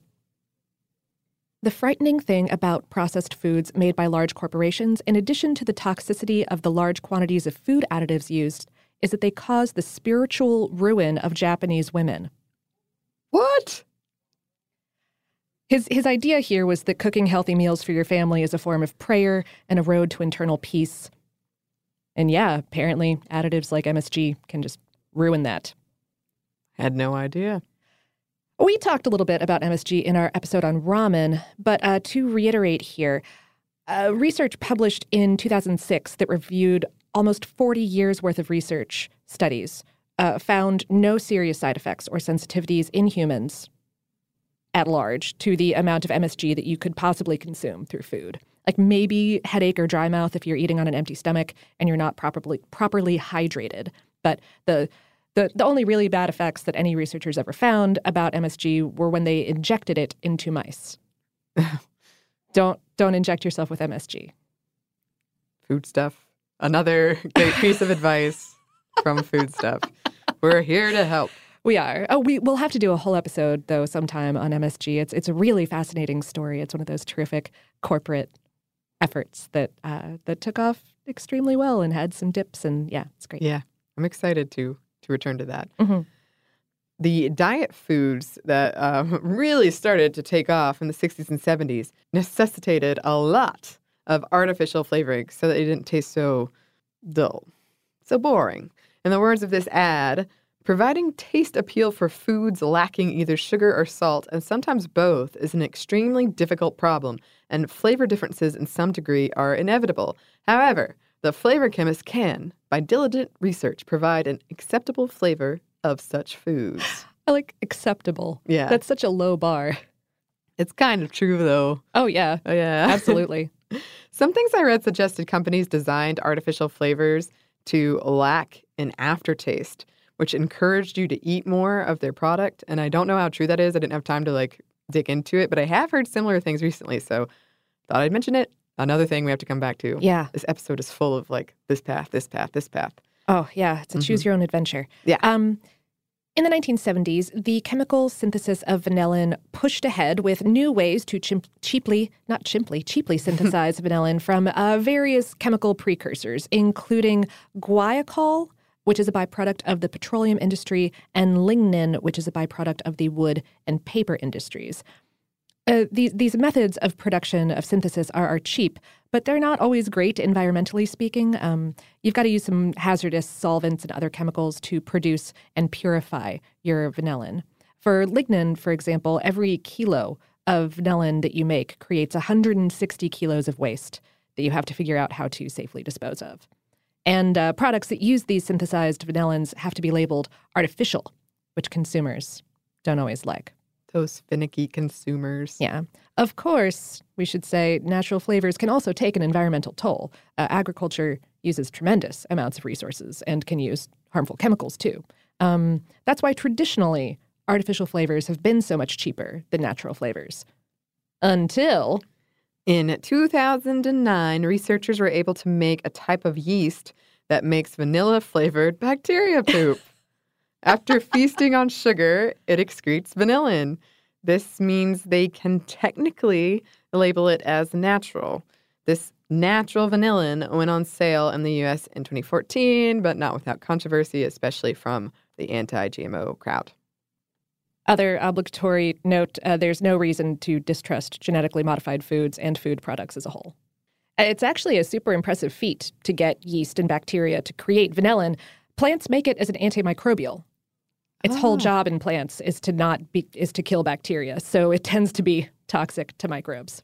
"The frightening thing about processed foods made by large corporations, in addition to the toxicity of the large quantities of food additives used, is that they cause the spiritual ruin of Japanese women." What? His his idea here was that cooking healthy meals for your family is a form of prayer and a road to internal peace. And yeah, apparently additives like M S G can just ruin that. Had no idea. We talked a little bit about M S G in our episode on ramen, but uh, to reiterate here, uh, research published in two thousand six that reviewed almost forty years worth of research studies uh, found no serious side effects or sensitivities in humans at large to the amount of M S G that you could possibly consume through food. Like maybe headache or dry mouth if you're eating on an empty stomach and you're not properly properly hydrated. But the the the only really bad effects that any researchers ever found about M S G were when they injected it into mice. don't don't inject yourself with M S G. Food stuff. Another great piece of advice from Food Stuff. We're here to help. We are. Oh, we we'll have to do a whole episode though sometime on M S G. It's it's a really fascinating story. It's one of those terrific corporate efforts that uh, that took off extremely well and had some dips, and yeah, it's great. Yeah, I'm excited to to return to that. Mm-hmm. The diet foods that uh, really started to take off in the sixties and seventies necessitated a lot of artificial flavoring so that it didn't taste so dull, so boring. In the words of this ad, providing taste appeal for foods lacking either sugar or salt, and sometimes both, is an extremely difficult problem, and flavor differences in some degree are inevitable. However, the flavor chemist can, by diligent research, provide an acceptable flavor of such foods. I like acceptable. Yeah. That's such a low bar. It's kind of true, though. Oh, yeah. Oh, yeah. Absolutely. Some things I read suggested companies designed artificial flavors to lack an aftertaste, which encouraged you to eat more of their product. And I don't know how true that is. I didn't have time to like dig into it, but I have heard similar things recently. So thought I'd mention it. Another thing we have to come back to. Yeah. This episode is full of like this path, this path, this path. Oh, yeah. It's a mm-hmm. choose your own adventure. Yeah. Um, in the nineteen seventies, the chemical synthesis of vanillin pushed ahead with new ways to chimp- cheaply, not chimply, cheaply synthesize vanillin from uh, various chemical precursors, including guaiacol, which is a byproduct of the petroleum industry, and lignin, which is a byproduct of the wood and paper industries. Uh, these these methods of production of synthesis are, are cheap, but they're not always great environmentally speaking. Um, you've got to use some hazardous solvents and other chemicals to produce and purify your vanillin. For lignin, for example, every kilo of vanillin that you make creates one hundred sixty kilos of waste that you have to figure out how to safely dispose of. And uh, products that use these synthesized vanillins have to be labeled artificial, which consumers don't always like. Those finicky consumers. Yeah. Of course, we should say natural flavors can also take an environmental toll. Uh, agriculture uses tremendous amounts of resources and can use harmful chemicals too. Um, that's why traditionally artificial flavors have been so much cheaper than natural flavors. Until... In two thousand nine, researchers were able to make a type of yeast that makes vanilla-flavored bacteria poop. After feasting on sugar, it excretes vanillin. This means they can technically label it as natural. This natural vanillin went on sale in the U S in twenty fourteen, but not without controversy, especially from the anti-G M O crowd. Other obligatory note, uh, there's no reason to distrust genetically modified foods and food products as a whole. It's actually a super impressive feat to get yeast and bacteria to create vanillin. Plants make it as an antimicrobial. Its oh. whole job in plants is to not be is to kill bacteria, so it tends to be toxic to microbes.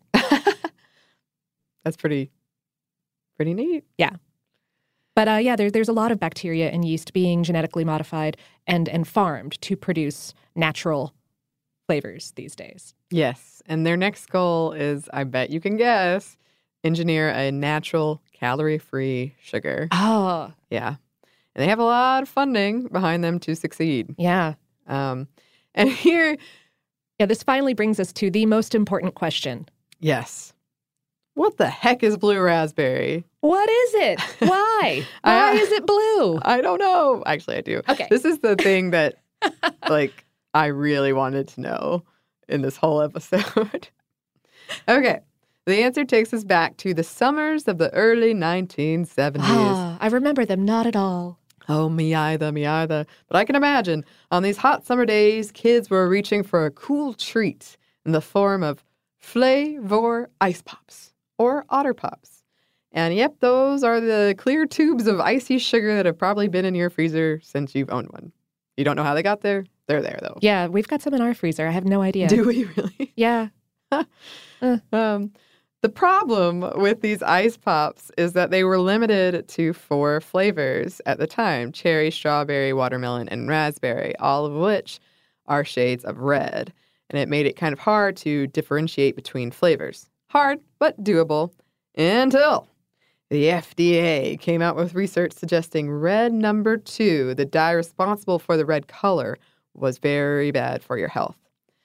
That's pretty, pretty neat. Yeah. But uh, yeah, there, there's a lot of bacteria and yeast being genetically modified and, and farmed to produce natural flavors these days. Yes. And their next goal is, I bet you can guess, engineer a natural calorie-free sugar. Oh. Yeah. And they have a lot of funding behind them to succeed. Yeah. Um, and here... Yeah, this finally brings us to the most important question. Yes. What the heck is blue raspberry? What is it? Why? Why I, is it blue? I don't know. Actually, I do. Okay. This is the thing that, like, I really wanted to know in this whole episode. Okay. The answer takes us back to the summers of the early nineteen seventies. Ah, I remember them not at all. Oh, me either, me either. But I can imagine, on these hot summer days, kids were reaching for a cool treat in the form of Flavor Ice Pops, or Otter Pops. And yep, those are the clear tubes of icy sugar that have probably been in your freezer since you've owned one. You don't know how they got there? They're there, though. Yeah, we've got some in our freezer. I have no idea. Do we really? Yeah. uh. um, the problem with these ice pops is that they were limited to four flavors at the time: cherry, strawberry, watermelon, and raspberry, all of which are shades of red. And it made it kind of hard to differentiate between flavors. Hard, but doable, until the F D A came out with research suggesting red number two, the dye responsible for the red color, was very bad for your health.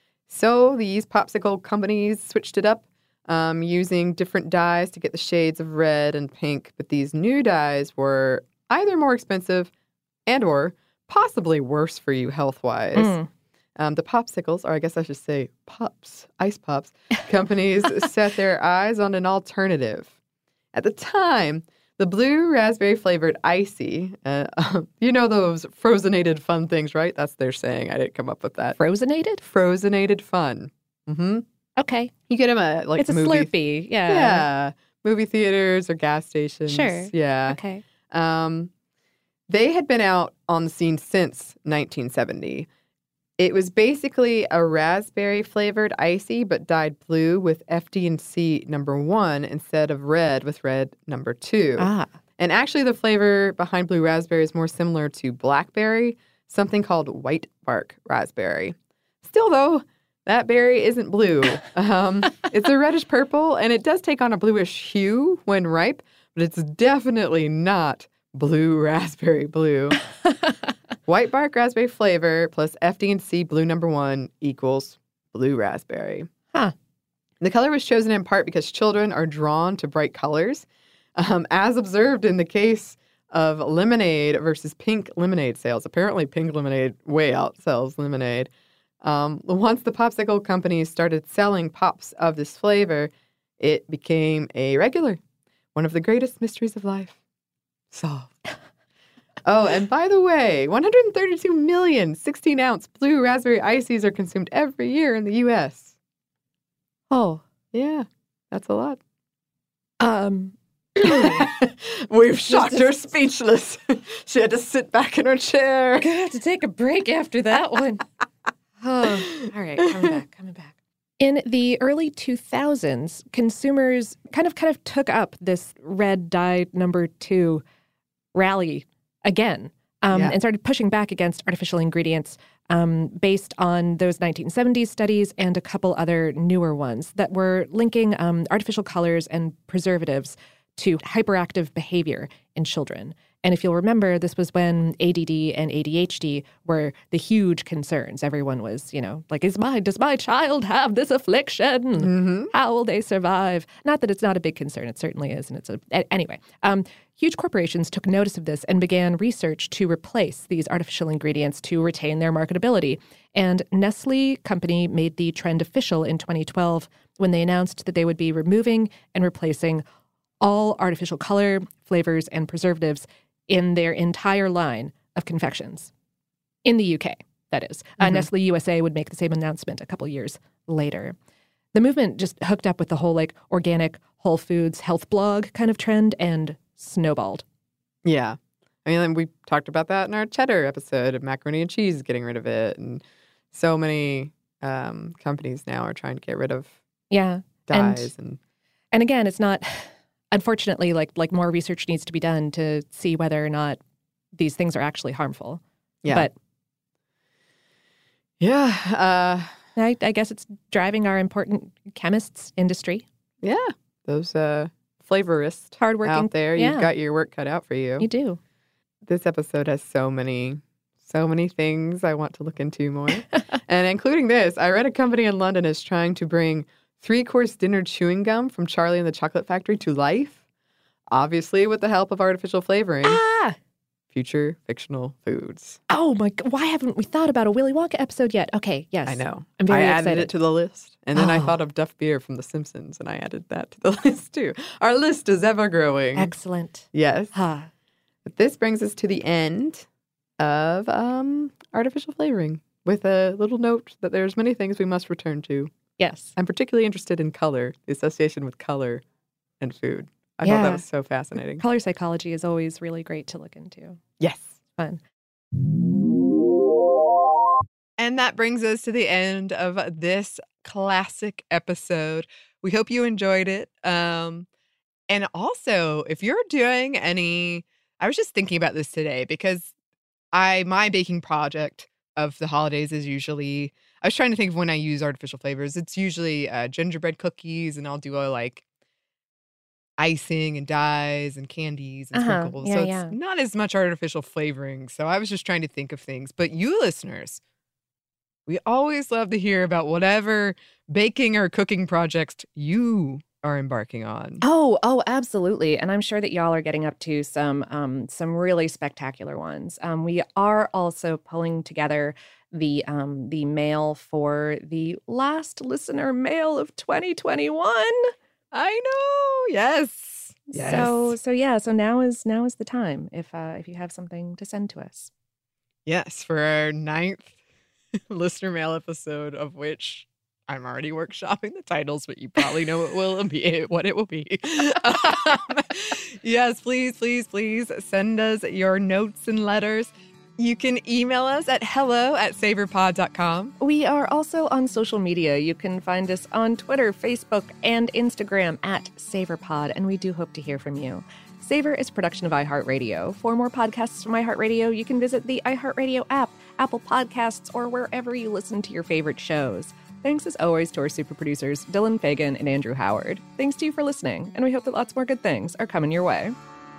So these popsicle companies switched it up, um, using different dyes to get the shades of red and pink. But these new dyes were either more expensive and or possibly worse for you health-wise. Mm. Um, the popsicles, or I guess I should say pops, ice pops, companies set their eyes on an alternative. At the time, the blue raspberry flavored icy, uh, you know those frozenated fun things, right? That's their saying. I didn't come up with that. Frozenated? Frozenated fun. Mm-hmm. Okay. You get them at like it's a movie, Slurpee. Yeah. Yeah. Movie theaters or gas stations. Sure. Yeah. Okay. Um, they had been out on the scene since nineteen seventy. It was basically a raspberry-flavored icy, but dyed blue with F D and C number one instead of red with red number two. Ah. And actually, the flavor behind blue raspberry is more similar to blackberry, something called white bark raspberry. Still, though, that berry isn't blue. Um, it's a reddish purple, and it does take on a bluish hue when ripe, but it's definitely not blue raspberry blue. White bark raspberry flavor plus F D and C blue number one equals blue raspberry. Huh. The color was chosen in part because children are drawn to bright colors, um, as observed in the case of lemonade versus pink lemonade sales. Apparently, pink lemonade way outsells lemonade. Um, once the popsicle companies started selling pops of this flavor, it became a regular. One of the greatest mysteries of life solved. Oh, and by the way, one hundred thirty-two million sixteen-ounce blue raspberry ices are consumed every year in the U S Oh. Yeah, that's a lot. Um, We've shocked her speechless. She had to sit back in her chair. I'm going to have to take a break after that one. Oh, all right, coming back, coming back. In the early two thousands, consumers kind of kind of took up this red dye number two rally again, um, Yeah. and started pushing back against artificial ingredients um, based on those nineteen seventies studies and a couple other newer ones that were linking um, artificial colors and preservatives to hyperactive behavior in children. And if you'll remember, this was when A D D and A D H D were the huge concerns. Everyone was, you know, like, is my, does my child have this affliction? Mm-hmm. How will they survive? Not that it's not a big concern. It certainly is. And it's a, a- anyway, um, huge corporations took notice of this and began research to replace these artificial ingredients to retain their marketability. And Nestle company made the trend official in twenty twelve when they announced that they would be removing and replacing all artificial color, flavors, and preservatives in their entire line of confections. In the U K, that is. Uh, Mhm. Nestle U S A would make the same announcement a couple years later. The movement just hooked up with the whole, like, organic, Whole Foods health blog kind of trend and snowballed. Yeah. I mean, we talked about that in our cheddar episode of macaroni and cheese, getting rid of it. And so many um, companies now are trying to get rid of Yeah. dyes. And, And, and again, it's not, unfortunately, like like more research needs to be done to see whether or not these things are actually harmful. yeah. But yeah. Uh, I, I guess it's driving our important chemists industry. yeah. Those uh, flavorists Hardworking. out there, yeah. you've got your work cut out for you. You do. This episode has so many, so many things I want to look into more. And including this, I read a company in London is trying to bring three-course dinner chewing gum from Charlie and the Chocolate Factory to life, obviously with the help of artificial flavoring. Ah! Future fictional foods. Oh my God, why haven't we thought about a Willy Wonka episode yet? Okay, yes. I know. I'm very I excited. added it to the list. And then oh. I thought of Duff Beer from The Simpsons, and I added that to the list too. Our list is ever growing. Excellent. Yes. Huh. But this brings us to the end of um, artificial flavoring with a little note that there's many things we must return to. Yes. I'm particularly interested in color, the association with color and food. I yeah. thought that was so fascinating. Color psychology is always really great to look into. Yes. Fun. And that brings us to the end of this classic episode. We hope you enjoyed it. Um, and also, if you're doing any, I was just thinking about this today because I my baking project of the holidays is usually, I was trying to think of when I use artificial flavors. It's usually uh, gingerbread cookies, and I'll do a like icing and dyes and candies and uh-huh. sprinkles. Yeah, so it's yeah. not as much artificial flavoring. So I was just trying to think of things. But you listeners, we always love to hear about whatever baking or cooking projects you are embarking on. Oh, oh, absolutely. And I'm sure that y'all are getting up to some um, some really spectacular ones. Um, we are also pulling together the um, the mail for the last listener mail of twenty twenty-one. I know. Yes. Yes. So so yeah. So now is now is the time if uh, if you have something to send to us. Yes, for our ninth listener mail episode, of which I'm already workshopping the titles, but you probably know it will be what it will be. um, yes, please, please, please send us your notes and letters. You can email us at hello at savorpod dot com. We are also on social media. You can find us on Twitter, Facebook, and Instagram at SavorPod, and we do hope to hear from you. Savor is a production of iHeartRadio. For more podcasts from iHeartRadio, you can visit the iHeartRadio app, Apple Podcasts, or wherever you listen to your favorite shows. Thanks as always to our super producers, Dylan Fagan and Andrew Howard. Thanks to you for listening, and we hope that lots more good things are coming your way.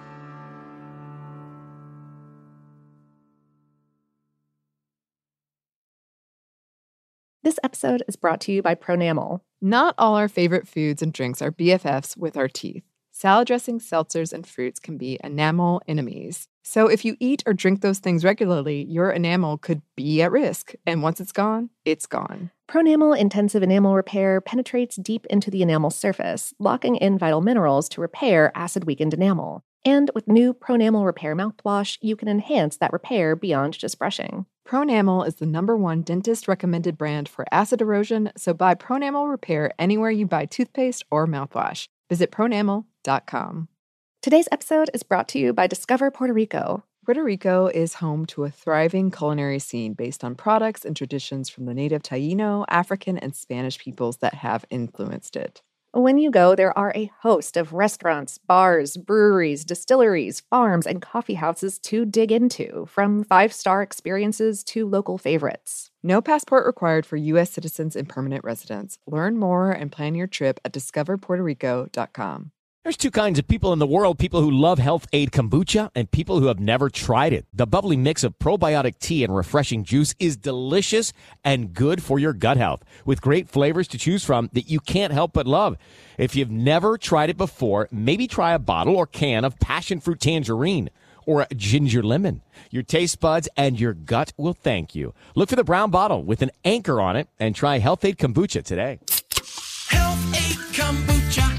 This episode is brought to you by Pronamel. Not all our favorite foods and drinks are B F Fs with our teeth. Salad dressings, seltzers, and fruits can be enamel enemies. So if you eat or drink those things regularly, your enamel could be at risk. And once it's gone, it's gone. Pronamel Intensive Enamel Repair penetrates deep into the enamel surface, locking in vital minerals to repair acid-weakened enamel. And with new Pronamel Repair mouthwash, you can enhance that repair beyond just brushing. Pronamel is the number one dentist-recommended brand for acid erosion, so buy Pronamel Repair anywhere you buy toothpaste or mouthwash. Visit pronamel dot com. Today's episode is brought to you by Discover Puerto Rico. Puerto Rico is home to a thriving culinary scene based on products and traditions from the native Taíno, African, and Spanish peoples that have influenced it. When you go, there are a host of restaurants, bars, breweries, distilleries, farms, and coffee houses to dig into, from five-star experiences to local favorites. No passport required for U S citizens and permanent residents. Learn more and plan your trip at discover puerto rico dot com. There's two kinds of people in the world, people who love Health Aid Kombucha and people who have never tried it. The bubbly mix of probiotic tea and refreshing juice is delicious and good for your gut health, with great flavors to choose from that you can't help but love. If you've never tried it before, maybe try a bottle or can of passion fruit tangerine or a ginger lemon. Your taste buds and your gut will thank you. Look for the brown bottle with an anchor on it and try Health Aid Kombucha today. Health Aid Kombucha.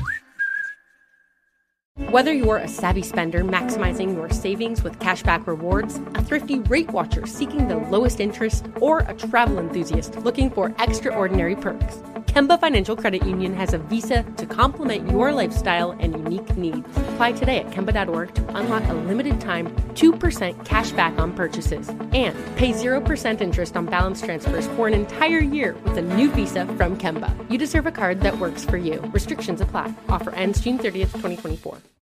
Whether you're a savvy spender maximizing your savings with cashback rewards, a thrifty rate watcher seeking the lowest interest, or a travel enthusiast looking for extraordinary perks, Kemba Financial Credit Union has a visa to complement your lifestyle and unique needs. Apply today at kemba dot org to unlock a limited time two percent cash back on purchases and pay zero percent interest on balance transfers for an entire year with a new visa from Kemba. You deserve a card that works for you. Restrictions apply. Offer ends June thirtieth, twenty twenty-four.